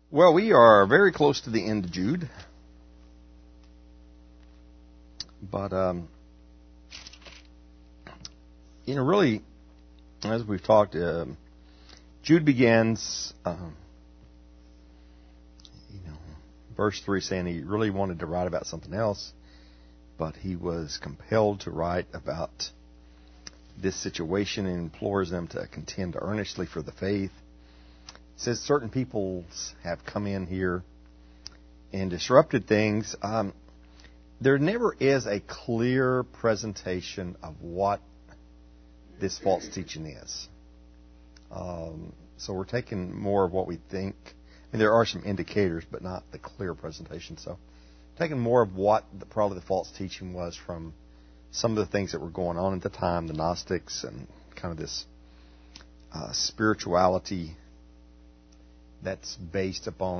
Well, we are very close to the end of Jude, but really, as we've talked, Jude begins, verse 3 saying he really wanted to write about something else, but he was compelled to write about this situation and implores them to contend earnestly for the faith. It says certain peoples have come in here and disrupted things. There never is a clear presentation of what this false teaching is. So we're taking more of what we think. And there are some indicators, but not the clear presentation. So taking more of what probably the false teaching was from some of the things that were going on at the time, the Gnostics and kind of this spirituality that's based upon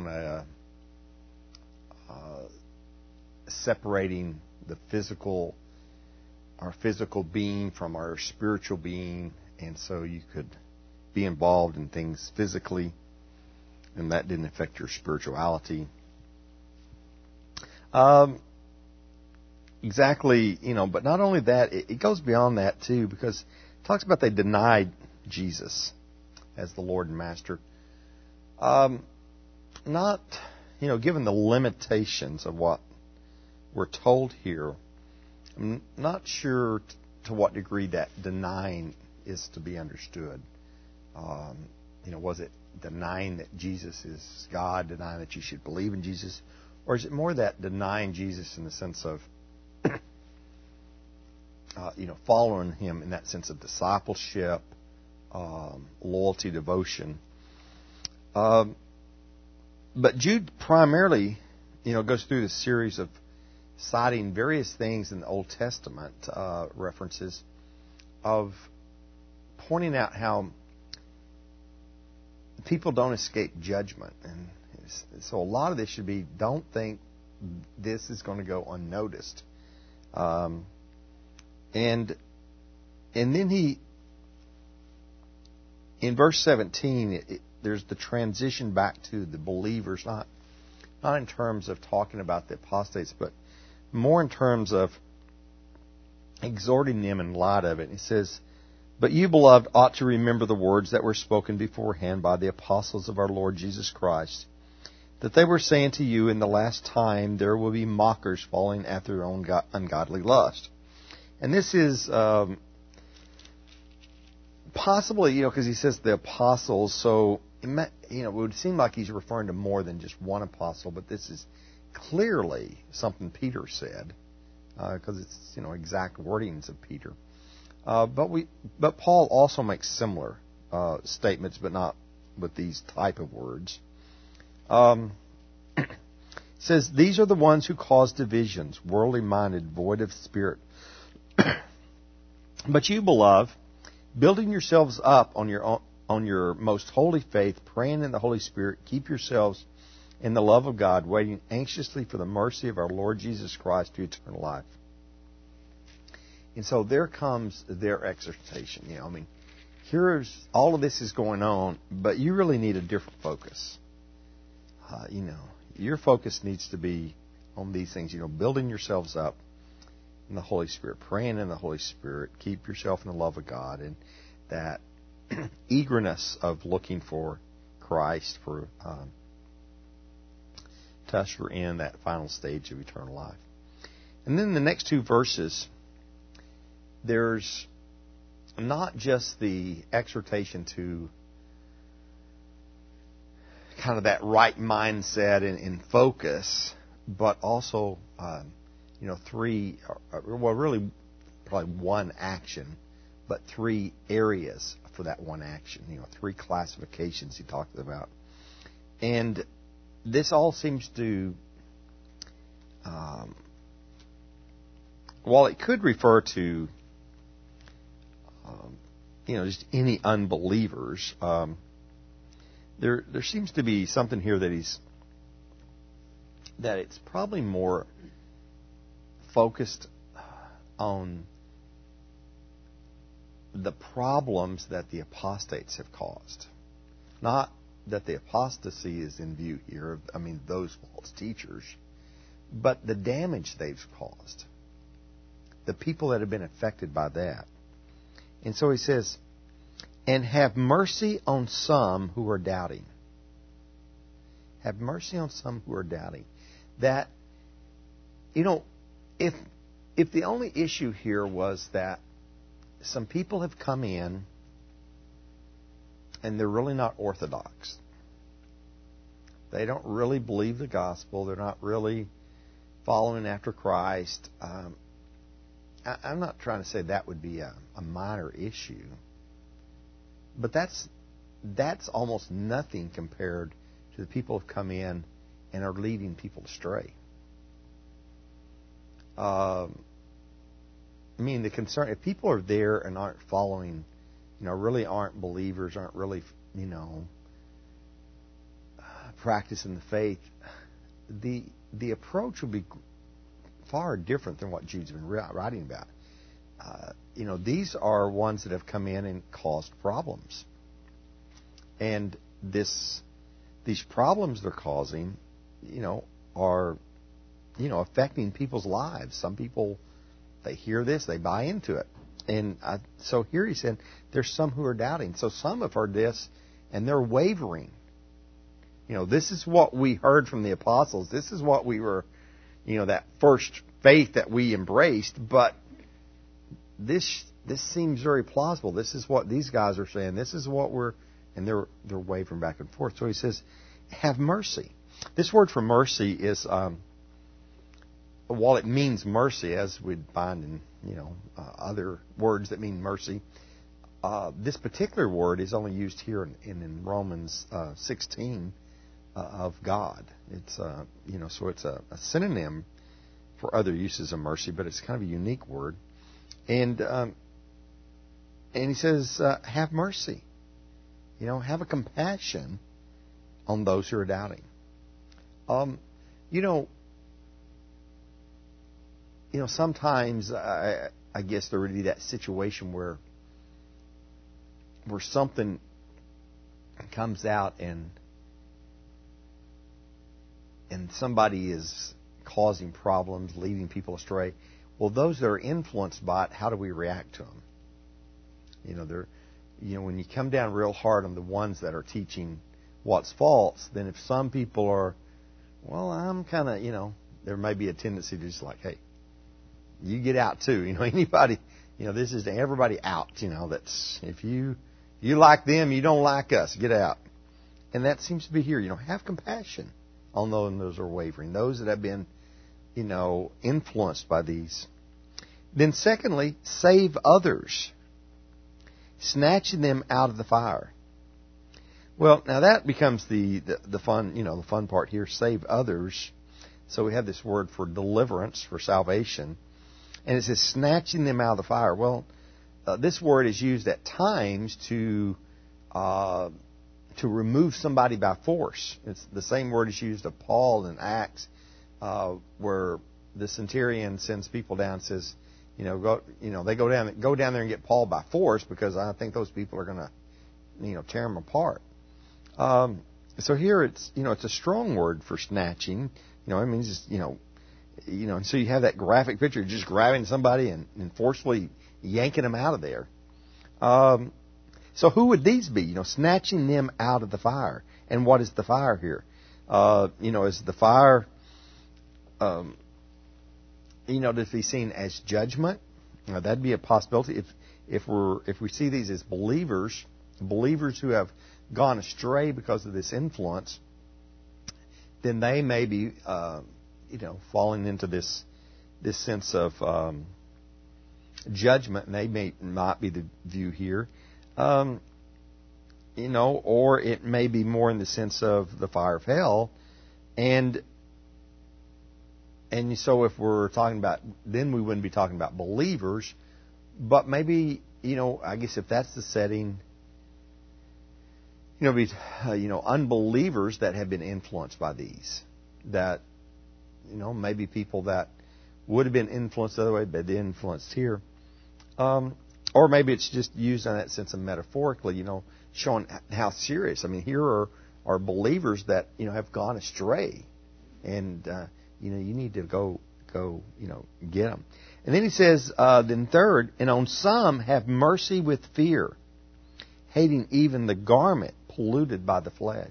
separating our physical being from our spiritual being, and so you could be involved in things physically, and that didn't affect your spirituality. Exactly, but not only that, it goes beyond that too, because it talks about they denied Jesus as the Lord and Master. Not, given the limitations of what we're told here, I'm not sure to what degree that denying is to be understood. Was it denying that Jesus is God, denying that you should believe in Jesus? Or is it more that denying Jesus in the sense of, following Him in that sense of discipleship, loyalty, devotion? But Jude primarily, goes through this series of citing various things in the Old Testament references of pointing out how people don't escape judgment. And so a lot of this should be, don't think this is going to go unnoticed. And then he, in verse 17, there's the transition back to the believers, not in terms of talking about the apostates, but more in terms of exhorting them in light of it. He says, "But you, beloved, ought to remember the words that were spoken beforehand by the apostles of our Lord Jesus Christ, that they were saying to you, in the last time there will be mockers following after their own ungodly lust." And this is possibly, because he says the apostles, so it would seem like he's referring to more than just one apostle, but this is clearly something Peter said, because it's exact wordings of Peter. But Paul also makes similar statements, but not with these type of words. It says, "These are the ones who cause divisions, worldly minded, void of spirit. But you, beloved, building yourselves up on your most holy faith, praying in the Holy Spirit, keep yourselves in the love of God, waiting anxiously for the mercy of our Lord Jesus Christ to eternal life." And so there comes their exhortation. Here's all of this is going on, but you really need a different focus. Your focus needs to be on these things. Building yourselves up in the Holy Spirit, praying in the Holy Spirit, keep yourself in the love of God, and that eagerness of looking for Christ for to usher in that final stage of eternal life. And then the next two verses, there's not just the exhortation to kind of that right mindset and focus, but also, three, really probably one action, but three areas for that one action, three classifications he talked about. And this all seems to, while it could refer to, just any unbelievers, there seems to be something here that it's probably more focused on the problems that the apostates have caused, not that the apostasy is in view here. I mean, those false teachers, but the damage they've caused, the people that have been affected by that. And so he says, and have mercy on some who are doubting. Have mercy on some who are doubting. That, if the only issue here was that some people have come in and they're really not orthodox. They don't really believe the gospel. They're not really following after Christ. I'm not trying to say that would be a minor issue. But that's almost nothing compared to the people who have come in and are leading people astray. I mean, the concern, if people are there and aren't following, really aren't believers, aren't really, practicing the faith, the approach will be far different than what Jude's been writing about. These are ones that have come in and caused problems. And these problems they're causing, are, affecting people's lives. Some people, they hear this, they buy into it. And so here he said, there's some who are doubting. So some have heard this, and they're wavering. This is what we heard from the apostles. This is what we were, that first faith that we embraced. But this seems very plausible. This is what these guys are saying. This is what and they're wavering back and forth. So he says, have mercy. This word for mercy is, while it means mercy, as we'd find in, other words that mean mercy, this particular word is only used here in Romans 16 of God. It's, so it's a synonym for other uses of mercy, but it's kind of a unique word. And he says, have mercy. Have a compassion on those who are doubting. Sometimes I guess there would be that situation where something comes out and somebody is causing problems, leading people astray. Well, those that are influenced by it, how do we react to them? When you come down real hard on the ones that are teaching what's false, then if some people are, well, I'm kind of, there may be a tendency to just like, hey, you get out too. Anybody, this is everybody out. That's if you like them, you don't like us. Get out. And that seems to be here. Have compassion on those that are wavering, those that have been, influenced by these. Then secondly, save others, snatching them out of the fire. Well, now that becomes the fun, the fun part here. Save others. So we have this word for deliverance, for salvation. And it says snatching them out of the fire. Well, this word is used at times to remove somebody by force. It's the same word is used of Paul in Acts, where the centurion sends people down and says, they go down there and get Paul by force because I think those people are going to, tear him apart. So here it's a strong word for snatching. It means just, and so you have that graphic picture, just grabbing somebody and forcefully yanking them out of there. So who would these be? Snatching them out of the fire. And what is the fire here? Is the fire, to be seen as judgment? That'd be a possibility. If we see these as believers who have gone astray because of this influence, then they may be, falling into this sense of judgment, and they may not be the view here, or it may be more in the sense of the fire of hell, and so if we're talking about, then we wouldn't be talking about believers, but maybe, I guess if that's the setting, unbelievers that have been influenced by these, that, maybe people that would have been influenced the other way, but they're influenced here. Or maybe it's just used in that sense of metaphorically, showing how serious. I mean, here are are believers that have gone astray, and you need to go get them. And then he says, then third, and on some have mercy with fear, hating even the garment polluted by the flesh.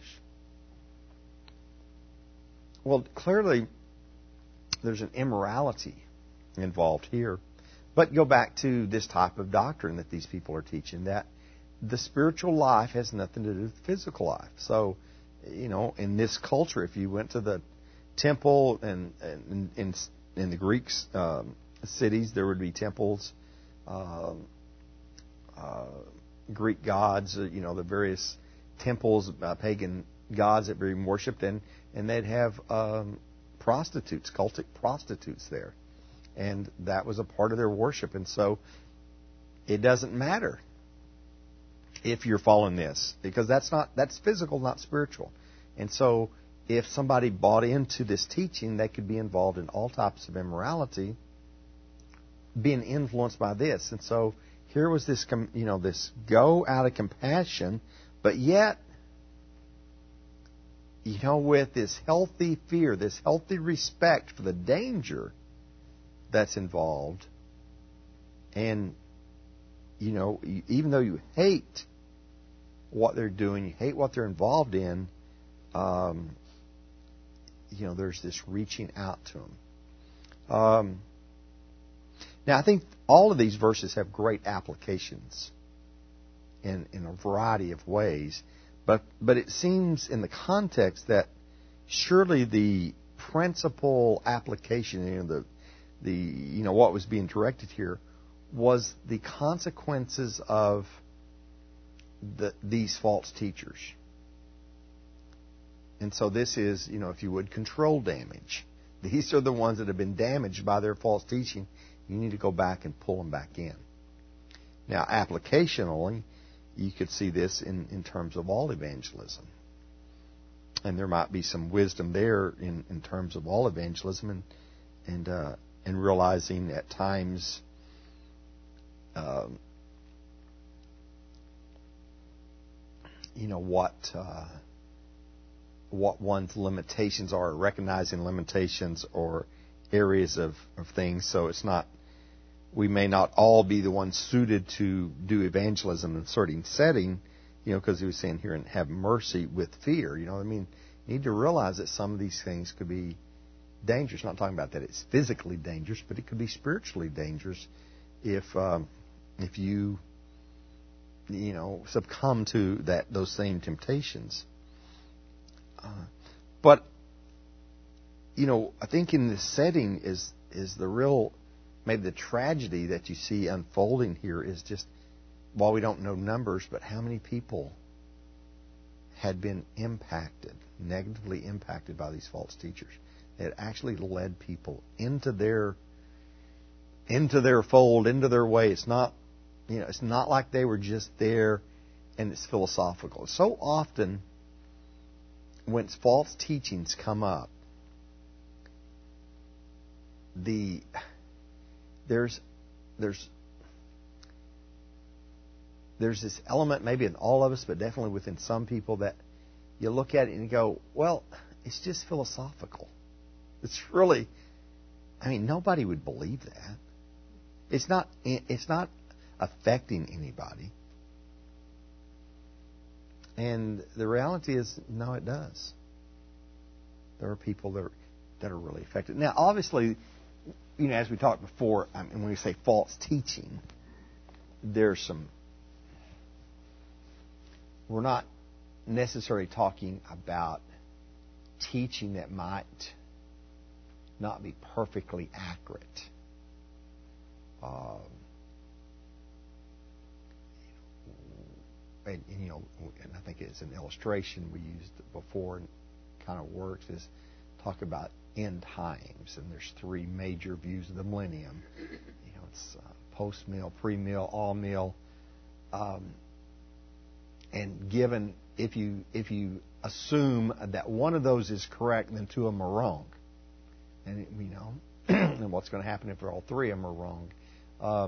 Well, clearly, there's an immorality involved here. But go back to this type of doctrine that these people are teaching, that the spiritual life has nothing to do with physical life. So, in this culture, if you went to the temple and in the Greek cities, there would be temples, Greek gods, the various temples, pagan gods that were being worshipped, and they'd have prostitutes, cultic prostitutes there. And that was a part of their worship. And so it doesn't matter if you're following this, because that's physical, not spiritual. And so if somebody bought into this teaching, they could be involved in all types of immorality, being influenced by this. And so here was this, this go out of compassion, but yet, with this healthy fear, this healthy respect for the danger that's involved, and even though you hate what they're doing, you hate what they're involved in, there's this reaching out to them. Now, I think all of these verses have great applications in a variety of ways, but it seems in the context that surely the principal application, what was being directed here, was the consequences of these false teachers. And so this is, if you would, control damage. These are the ones that have been damaged by their false teaching. You need to go back and pull them back in. Now, applicationally, you could see this in terms of all evangelism. And there might be some wisdom there in terms of all evangelism and realizing at times what one's limitations are, recognizing limitations or areas of things. So it's not, we may not all be the ones suited to do evangelism in a certain setting, because he was saying here, and have mercy with fear. You need to realize that some of these things could be dangerous. Not talking about that it's physically dangerous, but it could be spiritually dangerous if you succumb to those same temptations. But I think in this setting is the real, maybe the tragedy that you see unfolding here is just, while we don't know numbers, but how many people had been negatively impacted by these false teachers. It actually led people into their fold, into their way. It's not, it's not like they were just there and it's philosophical. So often, when false teachings come up, there's this element, maybe in all of us, but definitely within some people, that you look at it and you go, well, it's just philosophical. It's really, nobody would believe that. It's not affecting anybody. And the reality is, no, it does. There are people that are really affected. Now, obviously, as we talked before, when we say false teaching, we're not necessarily talking about teaching that might not be perfectly accurate. And I think it's an illustration we used before, and kind of works, is talk about end times, and there's three major views of the millennium. It's post-mill, pre-mill, all-mill, and given if you assume that one of those is correct, then two of them are wrong, and and what's going to happen if all three of them are wrong?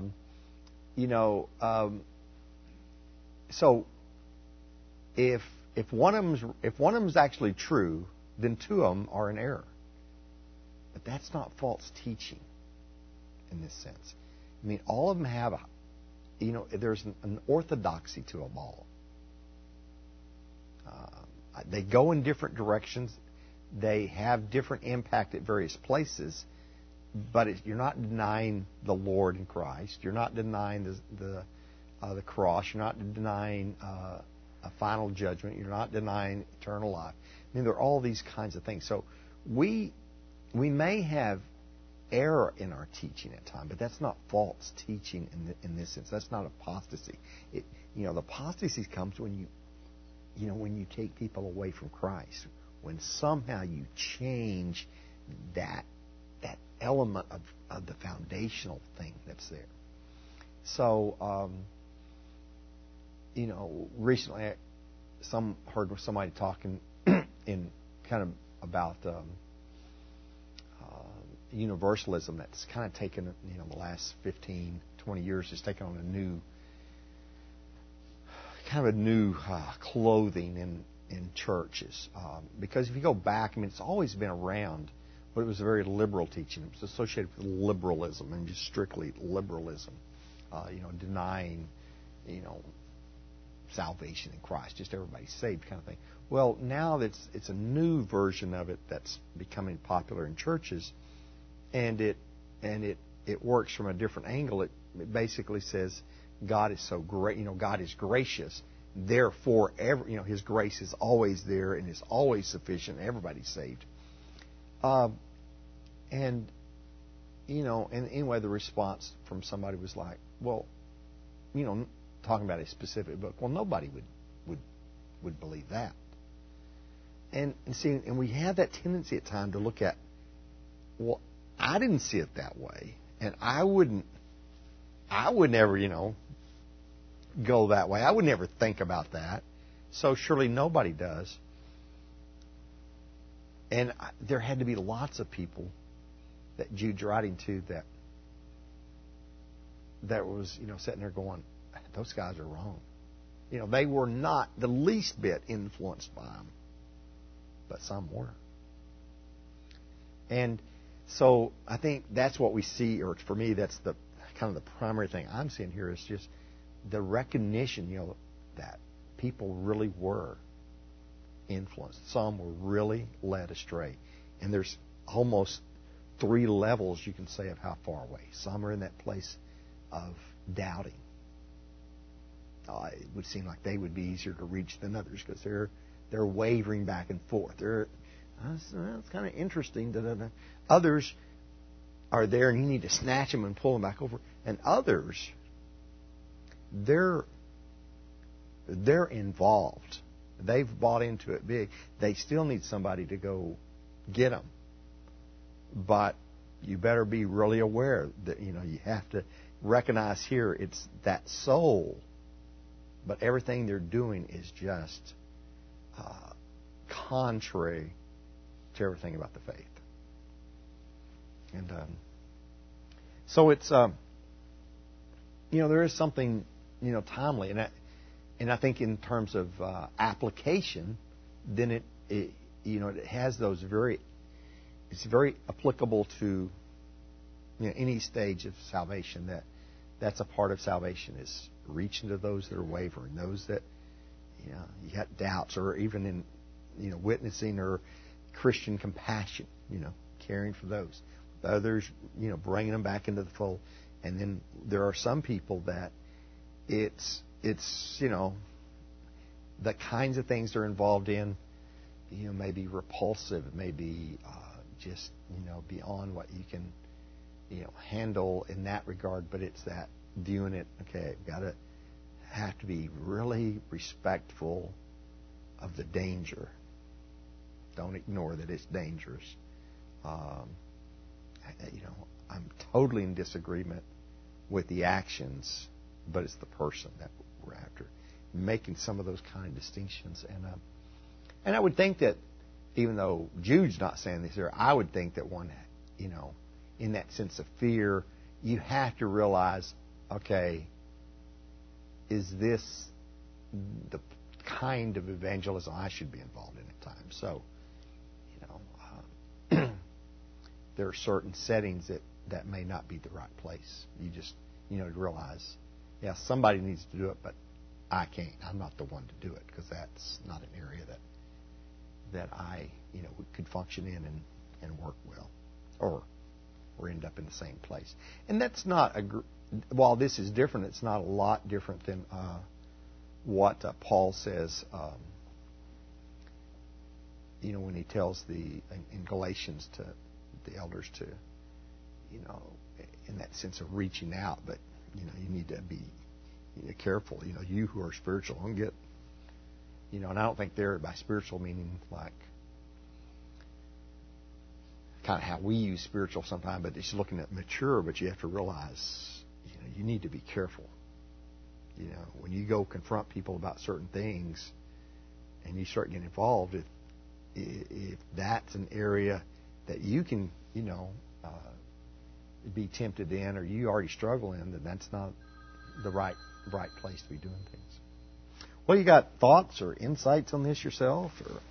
So if if one of them's actually true, then two of them are in error. But that's not false teaching in this sense. I mean, all of them have there's an orthodoxy to them all. They go in different directions. They have different impact at various places. But you're not denying the Lord in Christ. You're not denying the cross. You're not denying a final judgment. You're not denying eternal life. I mean, there are all these kinds of things. So we may have error in our teaching at times, but that's not false teaching in this sense. That's not apostasy. The apostasy comes when you take people away from Christ, when somehow you change that element of the foundational thing that's there. So, recently I heard somebody talking in kind of about universalism that's kind of taken, the last 15, 20 years has taken on a new clothing in churches. Because if you go back, it's always been around, but it was a very liberal teaching. It was associated with liberalism and just strictly liberalism, denying, salvation in Christ, just everybody's saved kind of thing. Well, now it's a new version of it that's becoming popular in churches, and it works from a different angle. It basically says God is so great, God is gracious. Therefore, His grace is always there and is always sufficient. Everybody's saved. And anyway, the response from somebody was like, well, talking about a specific book. Well, nobody would believe that. And we have that tendency at times to look at, well, I didn't see it that way, and I would never, go that way. I would never think about that. So surely nobody does. And there had to be lots of people that Jude's writing to that was, sitting there going, those guys are wrong. They were not the least bit influenced by them, but some were. And so I think that's what we see, or for me, that's the kind of the primary thing I'm seeing here is just the recognition, that people really were influenced. Some were really led astray. And there's almost 3 levels, you can say, of how far away. Some are in that place of doubting. It would seem like they would be easier to reach than others because they're wavering back and forth. It's kind of interesting. Others are there, and you need to snatch them and pull them back over. And others, they're involved. They've bought into it big. They still need somebody to go get them. But you better be really aware that, you have to recognize here it's that soul. But everything they're doing is just contrary to everything about the faith. And so it's, there is something, timely. And I think in terms of application, then it has those it's very applicable to any stage of salvation. That's a part of salvation is reaching to those that are wavering, those that you got doubts, or even in witnessing or Christian compassion, caring for those. The others, bringing them back into the fold. And then there are some people that it's the kinds of things they're involved in, may be repulsive, it may be just, beyond what you can, handle in that regard. But it's that viewing it, okay, have to be really respectful of the danger. Don't ignore that it's dangerous. I'm totally in disagreement with the actions, but it's the person that we're after. Making some of those kind of distinctions. And I would think that, even though Jude's not saying this here, I would think that one, in that sense of fear, you have to realize, okay, is this the kind of evangelism I should be involved in at times. So, there are certain settings that may not be the right place. You just, to realize, somebody needs to do it, but I can't. I'm not the one to do it because that's not an area that I, could function in and work well, or end up in the same place. And that's not while this is different, it's not a lot different than what Paul says. When he tells in Galatians to the elders to, in that sense of reaching out, but you need to be careful. You who are spiritual, don't get. And I don't think there by spiritual meaning like kind of how we use spiritual sometimes, but it's looking at mature. But you have to realize, you need to be careful. When you go confront people about certain things, and you start getting involved, if that's an area that you can, be tempted in, or you already struggle in, then that's not the right place to be doing things. Well, you got thoughts or insights on this yourself, or?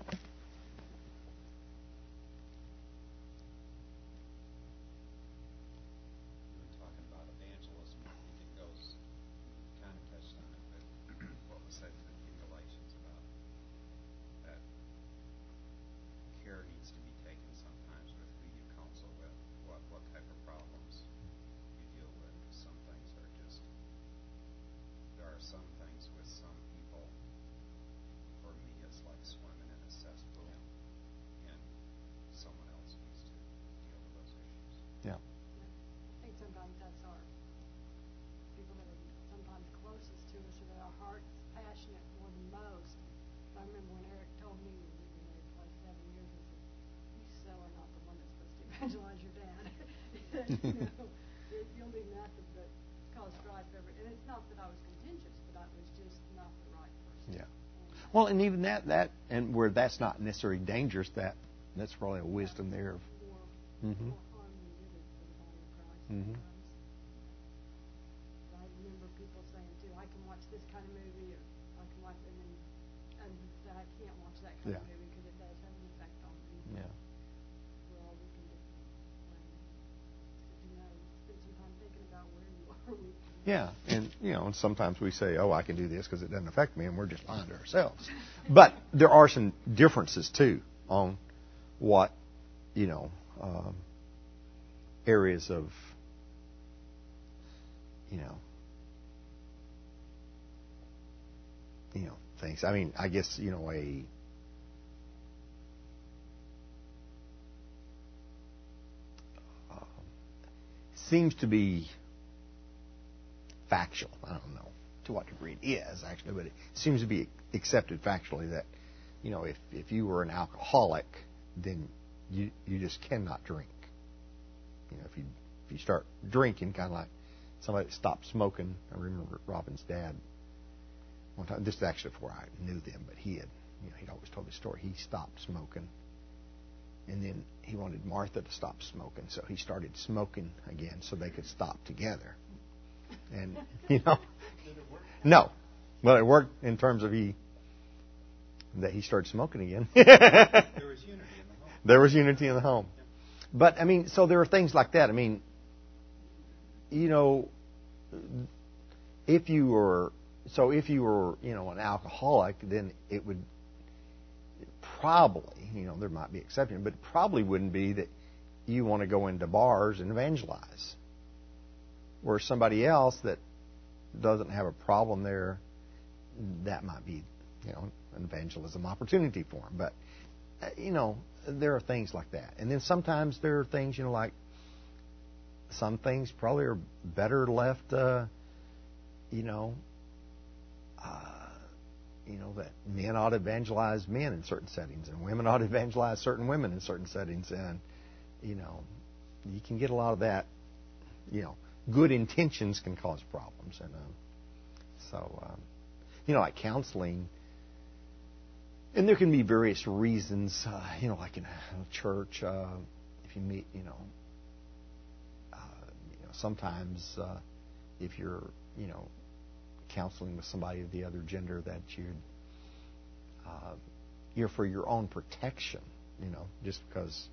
Evangelize your dad. You'll do nothing but cause strife ever. And it's not that I was contentious, but I was just not the right person. Yeah. Well, and even that, and where that's not necessarily dangerous, that's probably a wisdom there. More harm than good for the body of Christ. Mm-hmm. I remember people saying too, I can watch this kind of movie, or I can watch, and that I can't watch that kind of movie because it does have an effect on me. Yeah. Yeah, and and sometimes we say, "Oh, I can do this because it doesn't affect me," and we're just lying to ourselves. But there are some differences too on what areas of things. I mean, I guess a seems to be factual. I don't know to what degree it is actually, but it seems to be accepted factually that if you were an alcoholic, then you just cannot drink. If you start drinking, kind of like somebody that stopped smoking. I remember Robin's dad one time. This is actually before I knew them, but he'd always told the story. He stopped smoking, and then he wanted Martha to stop smoking, so he started smoking again so they could stop together. And, Did it work? No. Well, it worked in terms of that he started smoking again. There was unity in the home. There was unity in the home. But, I mean, so there are things like that. I mean, if you were an alcoholic, then it would probably, there might be exceptions, but it probably wouldn't be that you want to go into bars and evangelize. Where somebody else that doesn't have a problem there, that might be, an evangelism opportunity for them. But, there are things like that. And then sometimes there are things, like some things probably are better left, that men ought to evangelize men in certain settings, and women ought to evangelize certain women in certain settings. And, you can get a lot of that, good intentions can cause problems. And like counseling, and there can be various reasons, like in a church, if you meet, sometimes if you're, counseling with somebody of the other gender, that you're for your own protection, just because,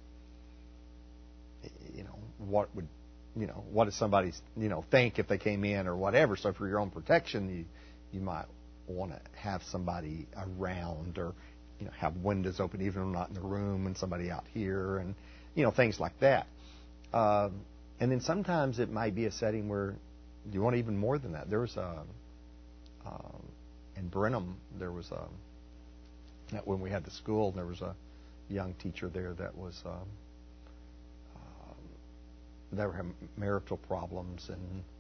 what would, what does somebody, think if they came in or whatever. So for your own protection, you might want to have somebody around, or, have windows open even if I'm not in the room, and somebody out here, and, things like that. And then sometimes it might be a setting where you want even more than that. There was in Brenham, there was when we had the school, there was a young teacher there that was they were having marital problems,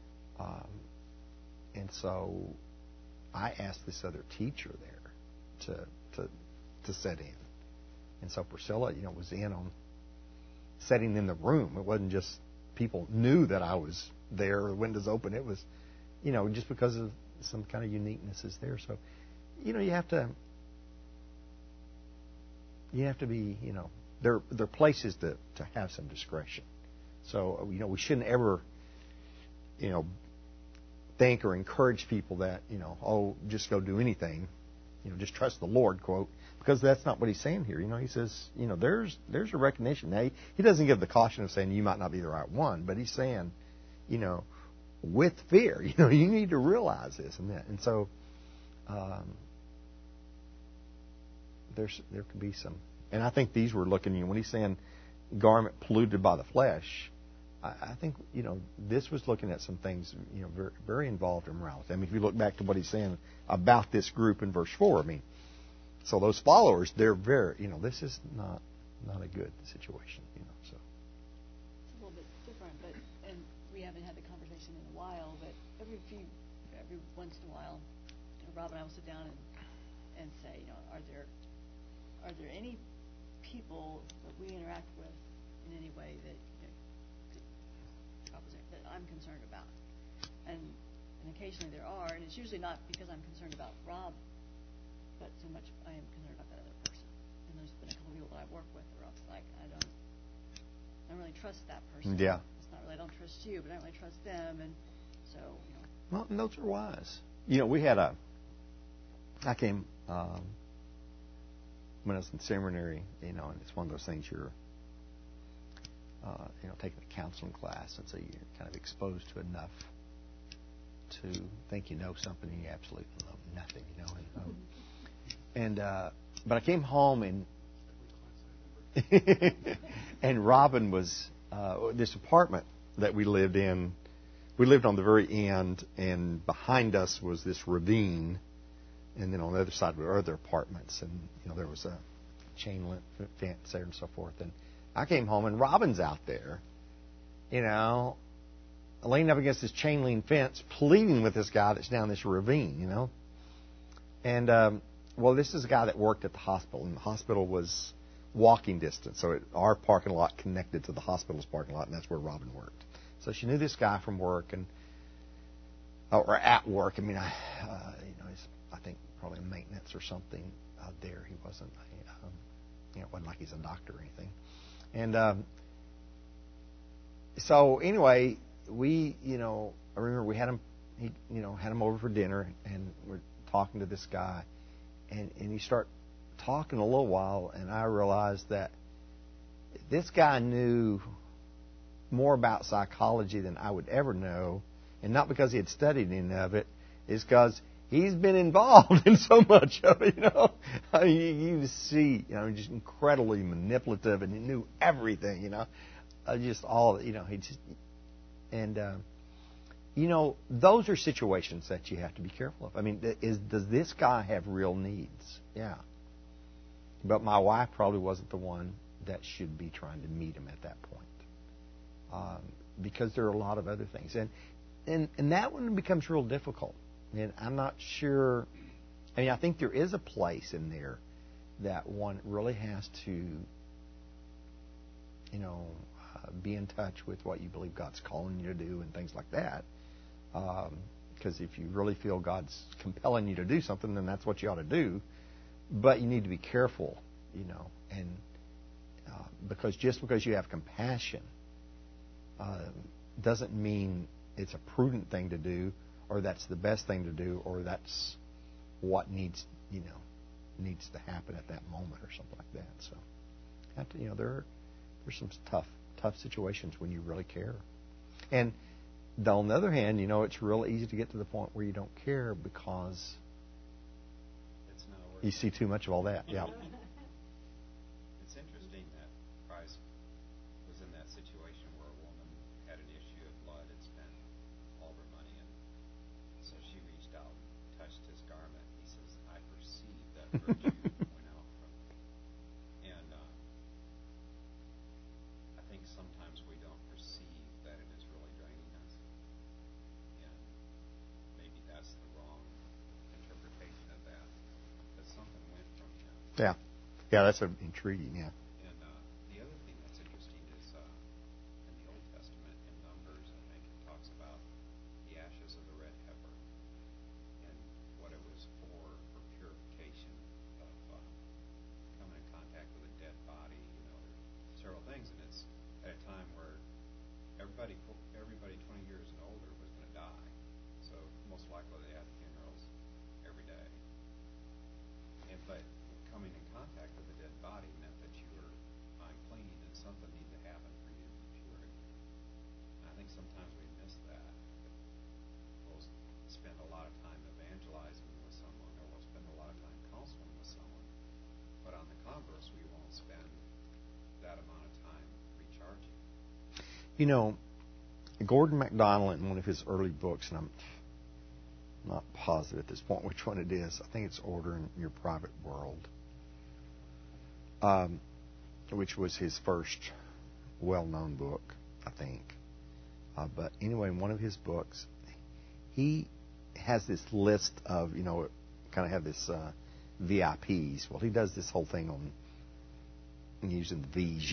and so I asked this other teacher there to set in, and so Priscilla, was in on setting in the room. It wasn't just people knew that I was there, or the windows open. It was, just because of some kind of uniqueness is there. So, you have to be, there are places to have some discretion. So, we shouldn't ever, think or encourage people that, just go do anything, just trust the Lord, quote, because that's not what he's saying here. He says, there's a recognition. Now, he doesn't give the caution of saying you might not be the right one, but he's saying, with fear, you need to realize this and that. And so, there could be some, and I think these were looking, when he's saying garment polluted by the flesh, I think, this was looking at some things, very, very involved in morality. I mean, if you look back to what he's saying about this group in verse 4, so those followers, they're very, this is not a good situation, so. It's a little bit different, and we haven't had the conversation in a while, but every once in a while, Rob and I will sit down and say, are there any people that we interact with in any way that that I'm concerned about? And occasionally there are, and it's usually not because I'm concerned about Rob, but so much I am concerned about that other person. And there's been a couple of people that I work with where it's like, I don't really trust that person. Yeah. It's not really I don't trust you, but I don't really trust them, and so Well, and those are wise. I came when I was in seminary, and it's one of those things you're, taking a counseling class, and so you're kind of exposed to enough to think you know something, and you absolutely know nothing, but I came home, and Robin was this apartment that we lived in. We lived on the very end, and behind us was this ravine, and then on the other side were other apartments, and there was a chain link fence there and so forth. And I came home, and Robin's out there, leaning up against this chain link fence, pleading with this guy that's down this ravine, And this is a guy that worked at the hospital, and the hospital was walking distance, so our parking lot connected to the hospital's parking lot, and that's where Robin worked. So she knew this guy from work, or at work. I mean, he's, I think, probably in maintenance or something there. He wasn't, it wasn't like he's a doctor or anything. And so anyway, we, I remember we had him, had him over for dinner, and we're talking to this guy, and you start talking a little while, and I realized that this guy knew more about psychology than I would ever know, and not because he had studied any of it, is because he's been involved in so much of it, You just see, just incredibly manipulative, and he knew everything, just all, he just, and, those are situations that you have to be careful of. I mean, does this guy have real needs? Yeah. But my wife probably wasn't the one that should be trying to meet him at that point. Because there are a lot of other things. And that one becomes real difficult. And I'm not sure. I mean, I think there is a place in there that one really has to, be in touch with what you believe God's calling you to do and things like that. Because if you really feel God's compelling you to do something, then that's what you ought to do. But you need to be careful, and because just because you have compassion doesn't mean it's a prudent thing to do, or that's the best thing to do, or that's what needs, needs to happen at that moment or something like that. So, have to, there's some tough situations when you really care. And on the other hand, it's real easy to get to the point where you don't care because It's not worth you see too much of all that. Yeah. It's interesting that Price was in that situation where a woman had an issue of blood, had spent all her money, and so she reached out and touched his garment. He says, I perceive that virtue went out from me. And I think sometimes we don't perceive that it is really draining us. And maybe that's the wrong interpretation of that. That something went from him. Yeah. Yeah, that's intriguing, yeah. And the other thing that's interesting is in the Old Testament, in Numbers, I think it talks about the ashes of the red heifer and what it was for purification of coming in contact with a dead body. Several things, and it's at a time where everybody 20 years and older was going to die, so most likely they had funerals every day. But coming in contact with a dead body meant that you were unclean and something needed to happen for you to be pure. And I think sometimes we miss that. We'll spend a lot of time evangelizing with someone, or we'll spend a lot of time counseling with someone. But on the converse, we won't spend that amount of time recharging. Gordon MacDonald, in one of his early books, and I'm not positive at this point which one it is. I think it's Order in Your Private World, which was his first well-known book, I think. But anyway, in one of his books, he has this list of, kind of have this VIPs. Well, he does this whole thing on using the V's,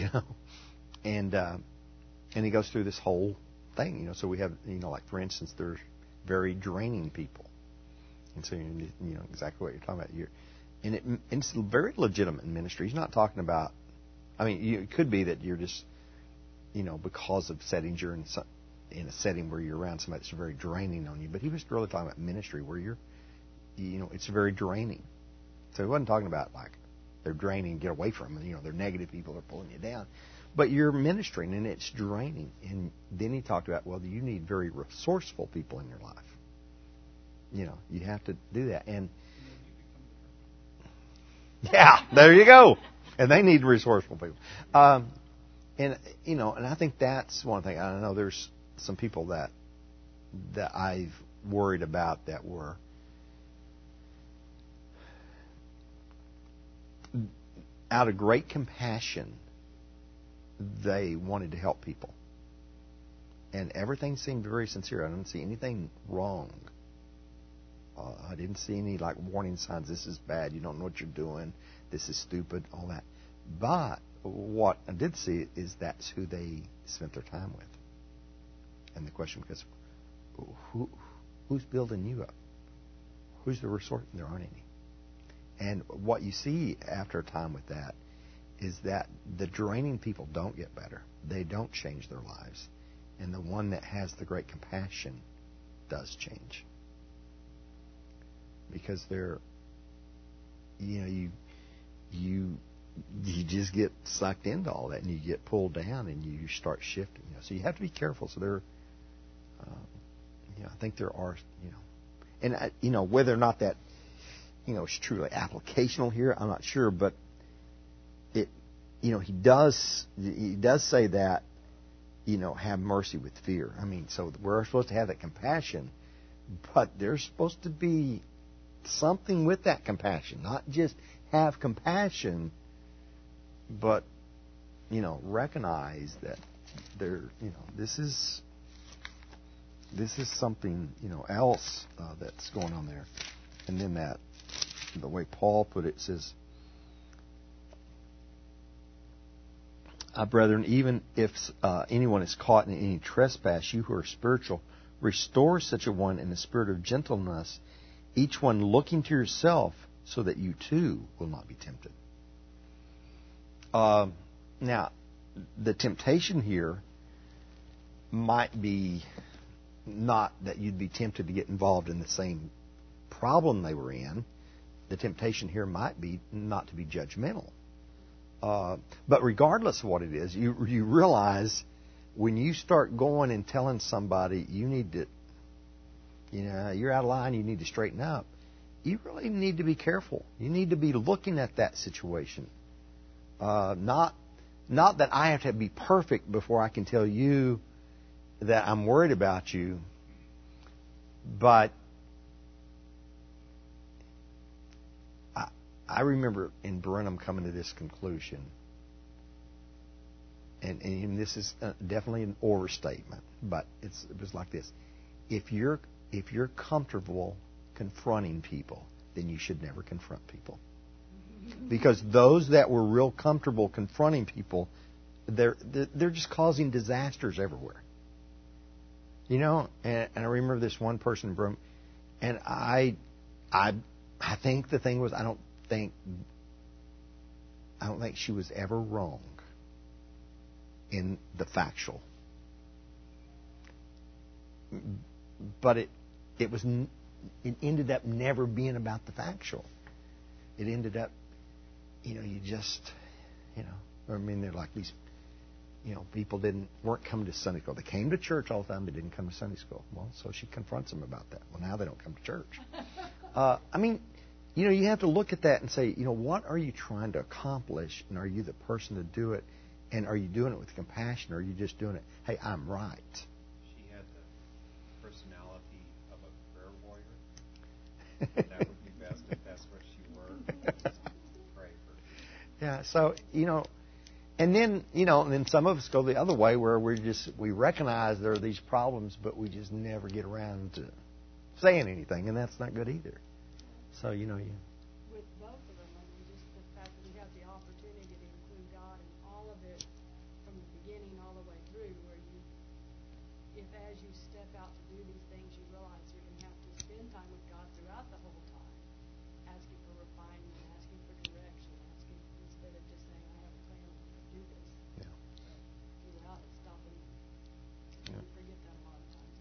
and he goes through this whole thing, So we have, like for instance, there's very draining people, and so exactly what you're talking about. It's very legitimate in ministry. He's not talking about. It could be that you're just, because of settings, you're in a setting where you're around somebody that's very draining on you. But he was really talking about ministry where you're, it's very draining. So he wasn't talking about like they're draining, get away from them. They're negative people, they're pulling you down. But you're ministering and it's draining. And then he talked about, well, you need very resourceful people in your life. You have to do that. And yeah, there you go. And they need resourceful people. And I think that's one thing. I know there's some people that I've worried about that were out of great compassion, they wanted to help people. And everything seemed very sincere. I didn't see anything wrong. I didn't see any like warning signs. This is bad. You don't know what you're doing. This is stupid. All that. But what I did see is that's who they spent their time with. And the question becomes, who's building you up? Who's the resource? There aren't any. And what you see after a time with that is that the draining people don't get better. They don't change their lives. And the one that has the great compassion does change. Because they're, you just get sucked into all that and you get pulled down and you start shifting. So you have to be careful. So there, I think there are, and whether or not that, is truly applicational here, I'm not sure, but it, he does say that, have mercy with fear. So we're supposed to have that compassion, but there's supposed to be something with that compassion, not just have compassion, but recognize that there, this is something else that's going on there. And then that the way Paul put it says, brethren, even if anyone is caught in any trespass, you who are spiritual, restore such a one in the spirit of gentleness, each one looking to yourself, so that you too will not be tempted. Now, the temptation here might be not that you'd be tempted to get involved in the same problem they were in, the temptation here might be not to be judgmental. But regardless of what it is, you realize when you start going and telling somebody you need to, you're out of line, you need to straighten up, you really need to be careful. You need to be looking at that situation. Not that I have to be perfect before I can tell you that I'm worried about you, but I remember in Brenham coming to this conclusion, and this is definitely an overstatement, but it was like this: if you're comfortable confronting people, then you should never confront people, because those that were real comfortable confronting people, they're just causing disasters everywhere. And I remember this one person in Brenham, and I think the thing was I don't think she was ever wrong in the factual, but it ended up never being about the factual. It ended up, they're like these, people weren't coming to Sunday school. They came to church all the time, but didn't come to Sunday school. Well, so she confronts them about that. Well, now they don't come to church. You have to look at that and say, what are you trying to accomplish, and are you the person to do it, and are you doing it with compassion, or are you just doing it, hey, I'm right? She had the personality of a prayer warrior. That would be best if that's what she were. Just pray for her. Yeah, so, and then some of us go the other way where we recognize there are these problems, but we just never get around to saying anything, and that's not good either. So, With both of them, just the fact that we have the opportunity to include God in all of it from the beginning all the way through, where if as you step out to do these things, you realize you're going to have to spend time with God throughout the whole time, asking for refinement, asking for direction, instead of just saying, I have a plan, I'm going to do this. Yeah. Throughout it, stopping. Yeah. We forget that a lot of times.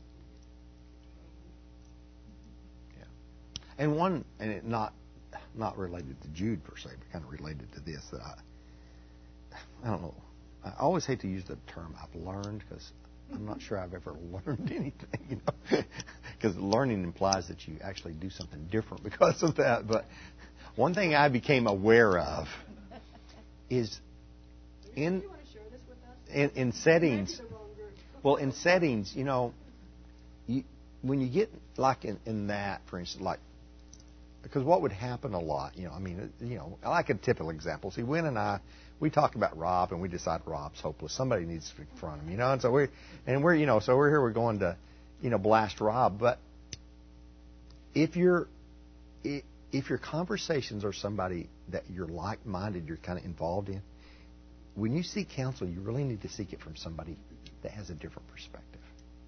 And it not related to Jude per se, but kind of related to this, that I don't know. I always hate to use the term I've learned, because I'm not sure I've ever learned anything, because learning implies that you actually do something different because of that. But one thing I became aware of is in settings. Well, in settings, when you get like in that, for instance, like, because what would happen a lot, like a typical example. See, Wynn and I, we talk about Rob, and we decide Rob's hopeless. Somebody needs to confront him, and so we're here, we're going to, blast Rob. But if your conversations are somebody that you're like-minded, you're kind of involved in, when you seek counsel, you really need to seek it from somebody that has a different perspective.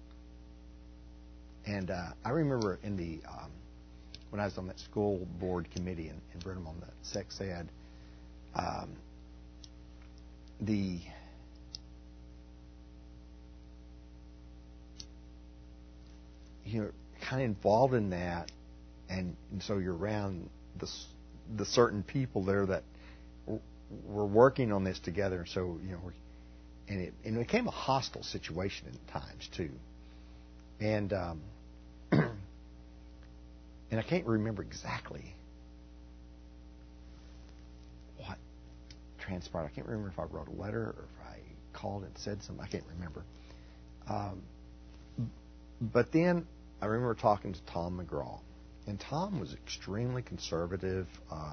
And I remember when I was on that school board committee in Brenham on the sex ed, you're kind of involved in that, and so you're around the certain people there that were working on this together. So and it became a hostile situation at times too, and and I can't remember exactly what transpired. I can't remember if I wrote a letter or if I called and said something. I can't remember. But then I remember talking to Tom McGraw. And Tom was extremely conservative.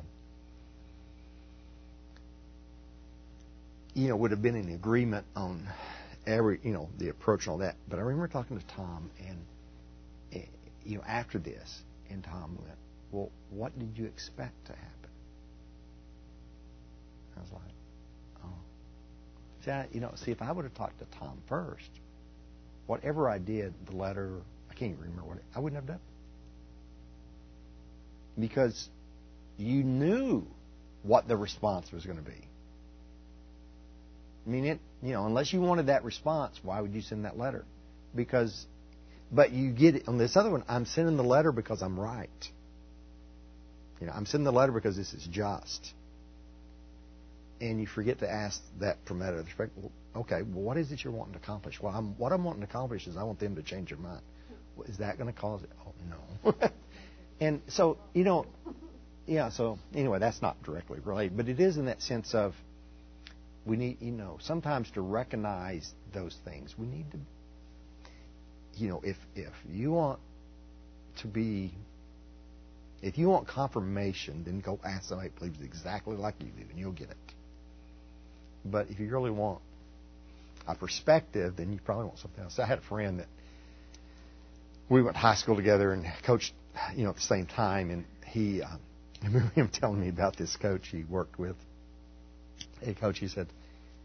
Would have been in agreement on every, the approach and all that. But I remember talking to Tom, and after this, and Tom went, "Well, what did you expect to happen?" I was like, "Oh, see, if I would have talked to Tom first, whatever I did, the letter, I can't even remember I wouldn't have done it, because you knew what the response was going to be. I mean, unless you wanted that response, why would you send that letter? But you get it on this other one. I'm sending the letter because I'm right. I'm sending the letter because this is just. And you forget to ask that from that other perspective. Okay, well, what is it you're wanting to accomplish? Well, what I'm wanting to accomplish is I want them to change their mind. Well, is that going to cause it? Oh, no. And so, so anyway, that's not directly related, but it is in that sense of we need, sometimes to recognize those things. We need to, if you want to be, if you want confirmation, then go ask somebody who believes exactly like you do, and you'll get it. But if you really want a perspective, then you probably want something else. I had a friend that we went to high school together and coached, at the same time, and I remember him telling me about this coach he worked with. Hey, coach, he said,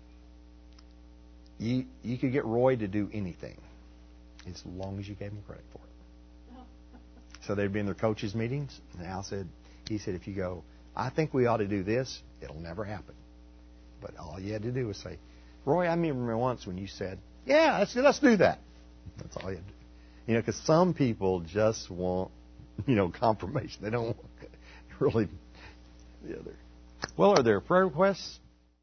you could get Roy to do anything as long as you gave him credit for it. So they'd be in their coaches' meetings, and he said, if you go, I think we ought to do this, it'll never happen. But all you had to do was say, Roy, I remember once when you said, yeah, let's do that. That's all you had to do. Because some people just want, confirmation. They don't want really the other. Well, are there prayer requests?